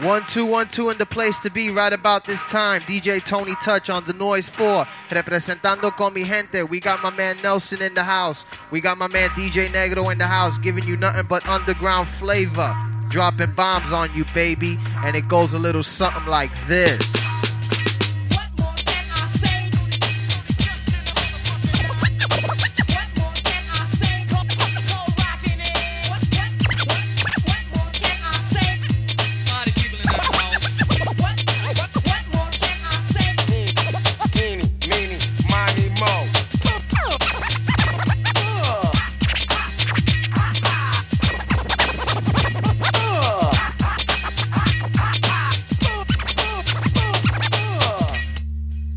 1 2 in the place to be right about this time. DJ Tony Touch on the Noise 4. Representando con mi gente. We got my man Nelson in the house. We got my man DJ Negro in the house, giving you nothing but underground flavor. Dropping bombs on you, baby. And it goes a little something like this.